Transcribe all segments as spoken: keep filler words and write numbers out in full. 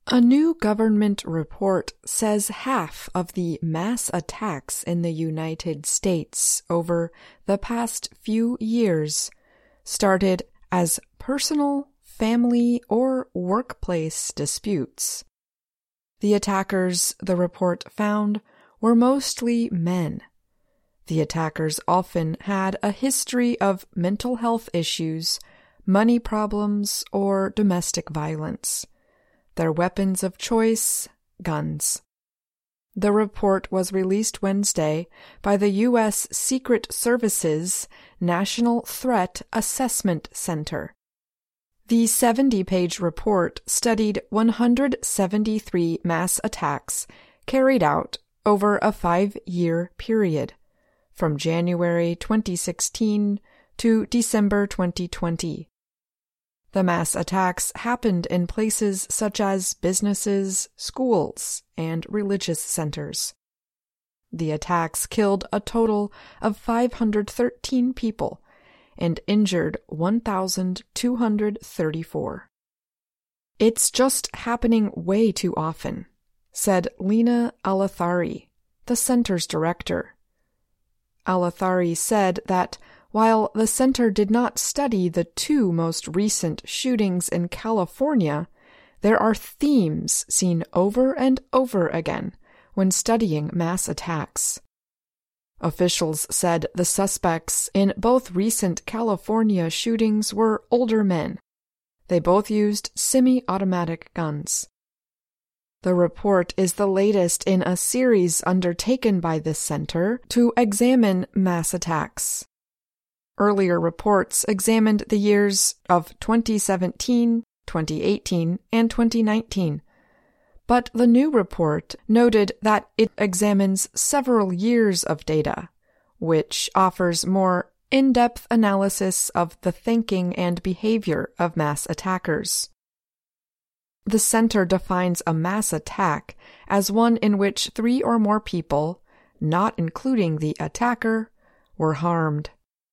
A new government report says half of the mass attacks in the United States over the past few years started as personal, family, or workplace disputes. The attackers, the report found, were mostly men. The attackers often had a history of mental health issues, money problems, or domestic violence. Their weapons of choice, guns. The report was released Wednesday by the U S Secret Service's National Threat Assessment Center. The seventy-page report studied one hundred seventy-three mass attacks carried out over a five-year period, from January twenty sixteen to December twenty twenty. The mass attacks happened in places such as businesses, schools, and religious centers. The attacks killed a total of five hundred thirteen people and injured one thousand two hundred thirty-four. "It's just happening way too often," said Lena Alathari, the center's director. Alathari said that while the center did not study the two most recent shootings in California, there are themes seen over and over again when studying mass attacks. Officials said the suspects in both recent California shootings were older men. They both used semi-automatic guns. The report is the latest in a series undertaken by this center to examine mass attacks. Earlier reports examined the years of twenty seventeen, twenty eighteen, and twenty nineteen, but the new report noted that it examines several years of data, which offers more in-depth analysis of the thinking and behavior of mass attackers. The center defines a mass attack as one in which three or more people, not including the attacker, were harmed.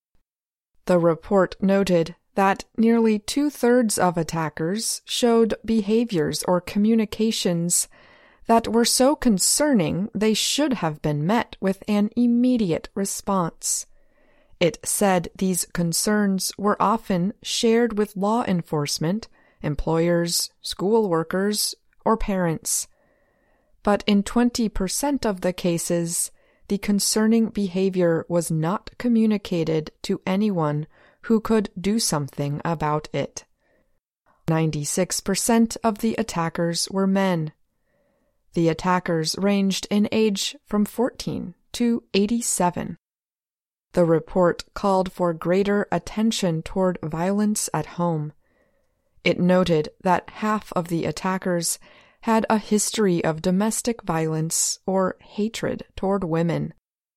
The report noted that nearly two-thirds of attackers showed behaviors or communications that were so concerning they should have been met with an immediate response. It said these concerns were often shared with law enforcement, employers, school workers, or parents. But in twenty percent of the cases, the concerning behavior was not communicated to anyone who could do something about it. ninety-six percent of the attackers were men. The attackers ranged in age from fourteen to eighty-seven. The report called for greater attention toward violence at home. It noted that half of the attackers had a history of domestic violence or hatred toward women.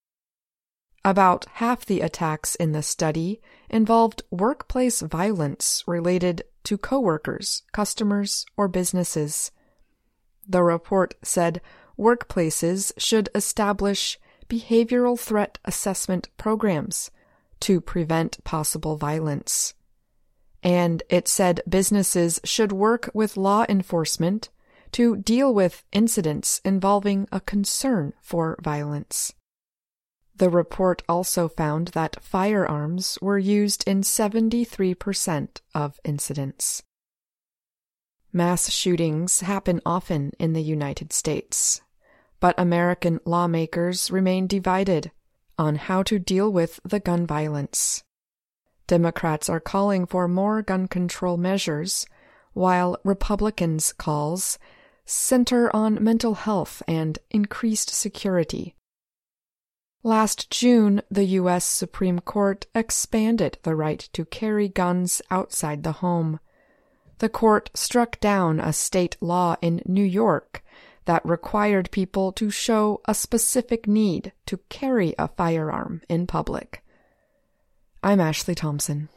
About half the attacks in the study involved workplace violence related to coworkers, customers, or businesses. The report said workplaces should establish behavioral threat assessment programs to prevent possible violence. And it said businesses should work with law enforcement to deal with incidents involving a concern for violence. The report also found that firearms were used in seventy-three percent of incidents. Mass shootings happen often in the United States, but American lawmakers remain divided on how to deal with the gun violence. Democrats are calling for more gun control measures, while Republicans' calls center on mental health and increased security. Last June, the U S Supreme Court expanded the right to carry guns outside the home. The court struck down a state law in New York that required people to show a specific need to carry a firearm in public. I'm Ashley Thompson.